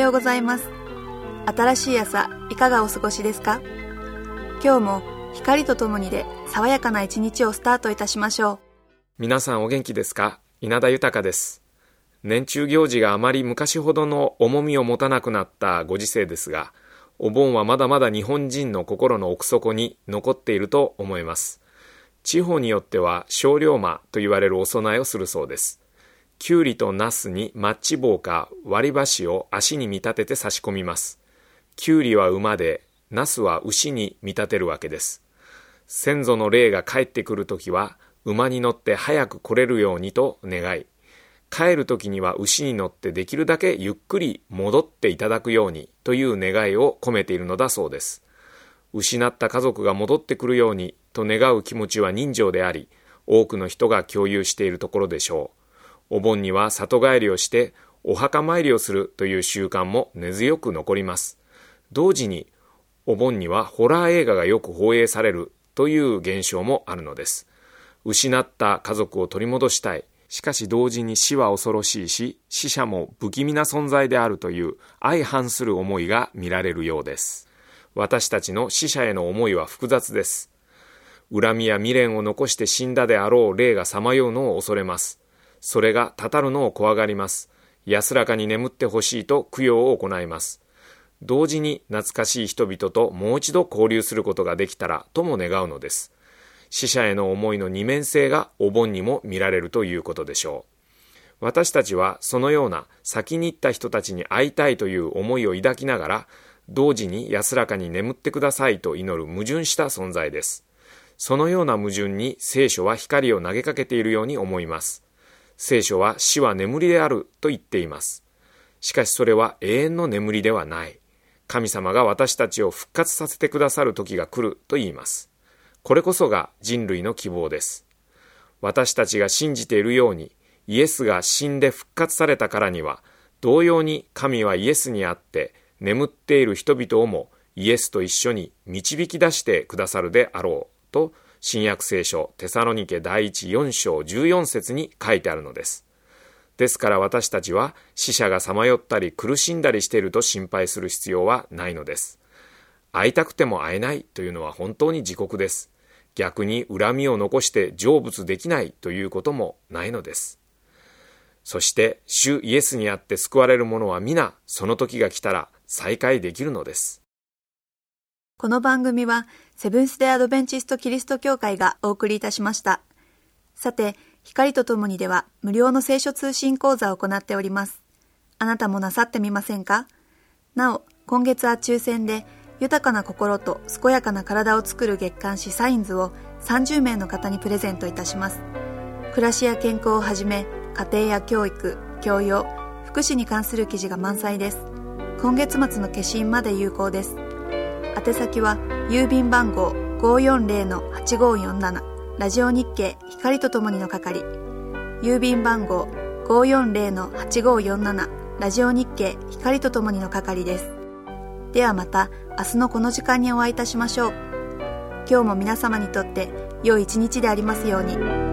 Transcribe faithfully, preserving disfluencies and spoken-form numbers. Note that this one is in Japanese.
ようございます。新しい朝いかがお過ごしですか？今日も光とともにで爽やかな一日をスタートいたしましょう。 皆さんお元気ですか？稲田豊です。年中行事があまり昔ほどの重みを持たなくなったご時世ですが、お盆はまだまだ日本人の心の奥底に残っていると思います。地方によっては小龍馬と言われるお供えをするそうです。きゅうりとナスにマッチ棒か割り箸を足に見立てて差し込みます。きゅうりは馬で、ナスは牛に見立てるわけです。先祖の霊が帰ってくるときは馬に乗って早く来れるようにと願い、帰るときには牛に乗ってできるだけゆっくり戻っていただくようにという願いを込めているのだそうです。失った家族が戻ってくるようにと願う気持ちは人情であり、多くの人が共有しているところでしょう。お盆には里帰りをしてお墓参りをするという習慣も根強く残ります。同時にお盆にはホラー映画がよく放映されるという現象もあるのです。失った家族を取り戻したい。しかし同時に死は恐ろしいし、死者も不気味な存在であるという相反する思いが見られるようです。私たちの死者への思いは複雑です。恨みや未練を残して死んだであろう霊がさまようのを恐れます。それがたたるのを怖がります。安らかに眠ってほしいと供養を行います。同時に懐かしい人々ともう一度交流することができたらとも願うのです。死者への思いの二面性がお盆にも見られるということでしょう。私たちはそのような先に行った人たちに会いたいという思いを抱きながら、同時に安らかに眠ってくださいと祈る矛盾した存在です。そのような矛盾に聖書は光を投げかけているように思います。聖書は死は眠りであると言っています。しかしそれは永遠の眠りではない。神様が私たちを復活させてくださる時が来ると言います。これこそが人類の希望です。私たちが信じているように、イエスが死んで復活されたからには、同様に神はイエスにあって眠っている人々をもイエスと一緒に導き出してくださるであろうと、新約聖書テサロニケ第一よん章じゅうよん節に書いてあるのです。ですから私たちは死者がさまよったり苦しんだりしていると心配する必要はないのです。会いたくても会えないというのは本当に自国です。逆に恨みを残して成仏できないということもないのです。そして主イエスにあって救われる者は皆その時が来たら再会できるのです。 この番組はセブンス・デ・アドベンチスト・キリスト教会がお送りいたしました。さて、光とともにでは無料の聖書通信講座を行っております。あなたもなさってみませんか？なお、今月は抽選で豊かな心と健やかな体を作る月刊誌サインズをさんじゅう名の方にプレゼントいたします。暮らしや健康をはじめ、家庭や教育、教養、福祉に関する記事が満載です。今月末の消印まで有効です。宛先は郵便番号 ごーよんぜろのはちごーよんなな ラジオ日経光とともにの係、郵便番号 ごーよんぜろのはちごーよんなな ラジオ日経光とともにの係です。ではまた明日のこの時間にお会いいたしましょう。今日も皆様にとって良い一日でありますように。